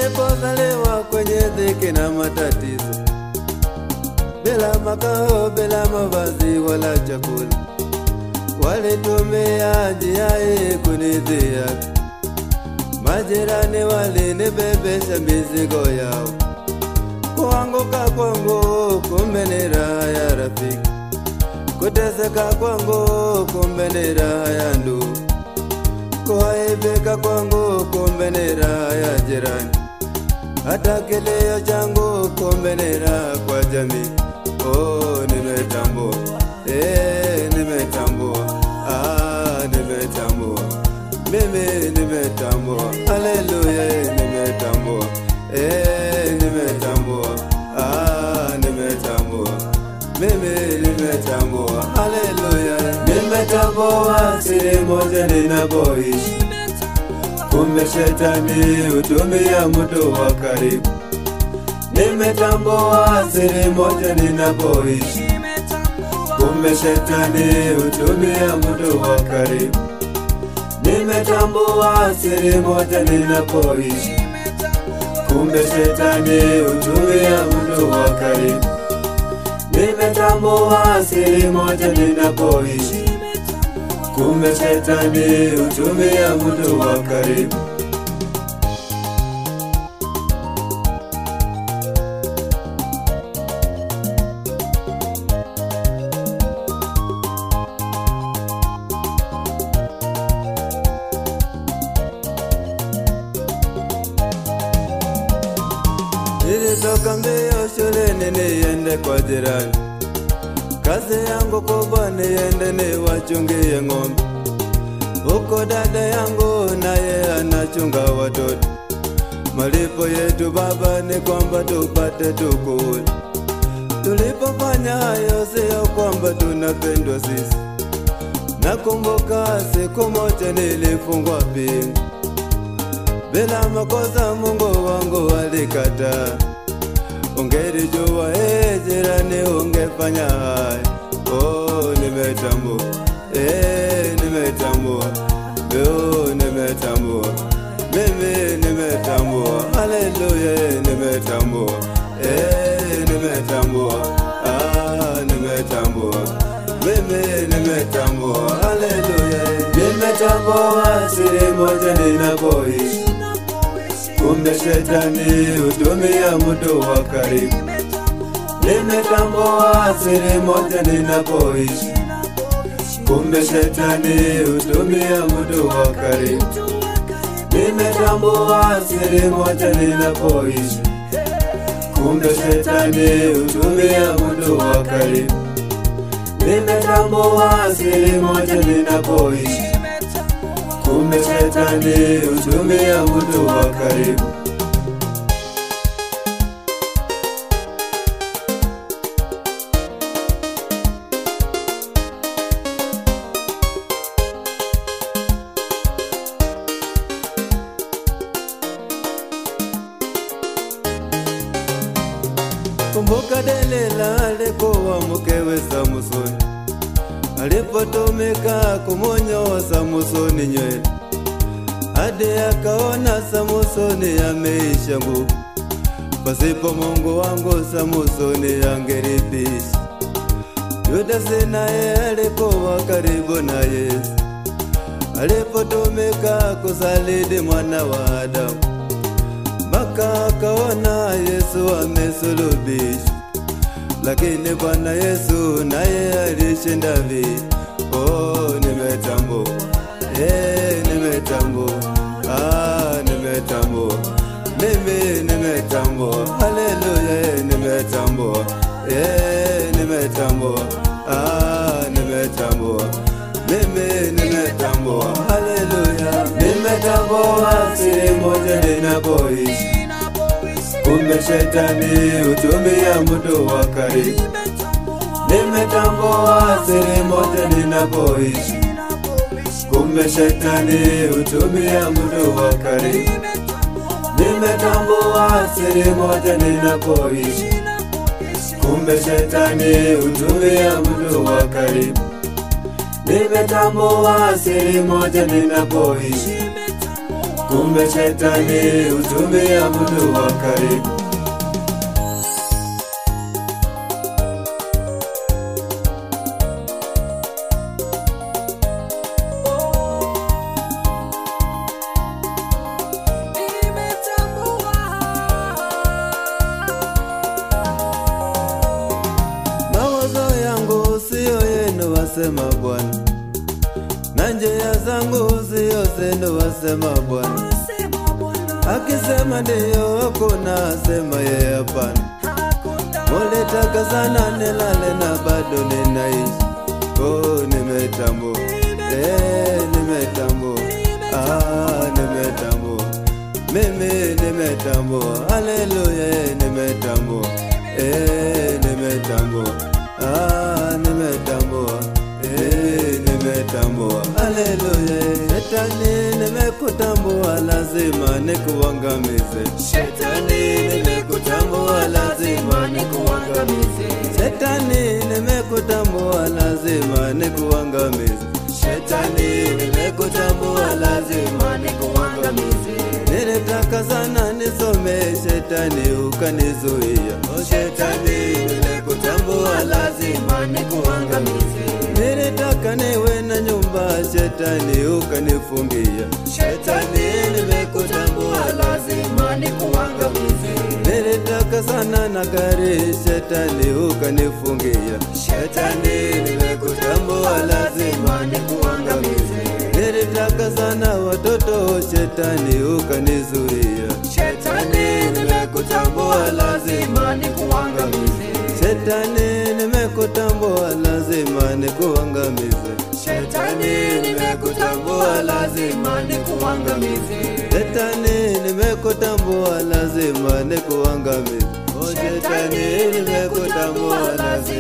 Nilipozaliwa kwenye dhiki na matatizo, bila makao, bila mavazi wala chakula, walitumia njia hii kunidhihaki. Majirani walinibebesha mizigo yao, kuanguka kwangu kumbe ni raha ya rafiki, kuteseka kwangu kumbe ni raha ya ndugu, kuaibika kwangu kumbe ni raha ya jirani, hata kilio changu kumbe ni raha kwa jamii. Oh, nimetambua, nimetambua, nimetambua, mimi nimetambua, haleluya, nimetambua, nimetambua, nimetambua, mimi nimetambua, haleluya. Nimetambua siri moja ninapoishi, kumbe shetani hutumia mtu wa karibu. Nimetambua siri moja ninapoishi, kumbe shetani hutumia mtu wa karibu. Nimetambua siri moja ninapoishi, kumbe shetani hutumia mtu wa karibu. Nimetambua siri moja ninapoishi, kumbe shetani hutumia mtu wa karibu. Nilitoka mbio shuleni niende kwa jirani, kazi yangu kubwa niende niwachungie ng'ombe. Huko dada yangu naye anachunga watoto. Malipo yetu baba ni kwamba tupate tukule. Tulipofanya hayo sio kwamba tunapendwa sisi. Nakumbuka siku moja nilifungwa pingu, bila makosa Mungu wangu alikataa. Ungelijua jirani ungefanya haya. Oh, nimetambua, nimetambua, nimetambua, mimi nimetambua, haleluya, nimetambua, nimetambua, nimetambua, mimi nimetambua, haleluya. Nimetambua siri moja ninapoishi, kumbe shetani hutumia mtu wa karibu. Nimetambua siri moja ninapoishi, kumbe shetani hutumia mtu wa karibu. Nimetambua siri moja ninapoishi, kumbe shetani hutumia mtu wa karibu. Nimetambua siri moja ninapoishi, kumbe shetani hutumia mtu wa karibu. Kumbuka Delila alikuwa mkewe Samsoni, alipotumika kumonyoa Samsoni nywele, hadi akaona Samsoni ameisha nguvu. Pasipo Mungu wangu Samsoni angelipisha. Yudasi naye alikuwa karibu na Yesu, alipotumika kusaliti mwana wa Adamu, mpaka akaona Yesu amesulubishwa. Lakini Bwana Yesu naye alishinda vita. Oh, nimetambua, nimetambua, nimetambua, mimi nimetambua, haleluya, nimetambua, nimetambua, nimetambua, mimi nimetambua, haleluya. Nimetambua siri moja ninapoishi, kumbe shetani hutumia mtu wa karibu. Nimetambua siri moja ninapoishi, kumbe shetani hutumia mtu wa karibu. Nimetambua siri moja ninapoishi, kumbe shetani hutumia mtu wa karibu. Nimetambua siri moja ninapoishi, kumbe shetani hutumia mtu wa karibu. Mawazo yangu siyo yenu, wasema Bwana, na njia zangu siyo zenu, wasema Bwana. Akisema ndiyo, hakuna asema yeye hapana. Mulitaka sana nilale na bado ninaishi. Oh, nimetambua, nimetambua, nimetambua. Mimi nimetambua, haleluya, nimetambua, nimetambua, nimetambua, nimetambua, haleluya. Shetani nimekutambua, lazima nikuangamize. Shetani nimekutambua, lazima nikuangamize. Shetani nimekutambua, lazima nikuangamize. Shetani nimekutambua, lazima nikuangamize. Nilitaka sana nisome, shetani ukanizuia. Shetani nimekutambua, lazima nikuangamize. Nilitaka niwe na nyumba, shetani ukanifungia. Shetani nimekutambua, lazima nikuangamize. Nilitaka sana na gari, shetani ukanifungia. Shetani nimekutambua, lazima nikuangamize. Nilitaka sana watoto, shetani ukanizuia. Shetani nimekutambua, lazima nikuangamize. Shetani nimekutambua, lazima nikuangamize. Shetani nimekutambua, lazima nikuangamize. Shetani nimekutambua, lazima nikuangamize. Shetani nimekutambua, lazima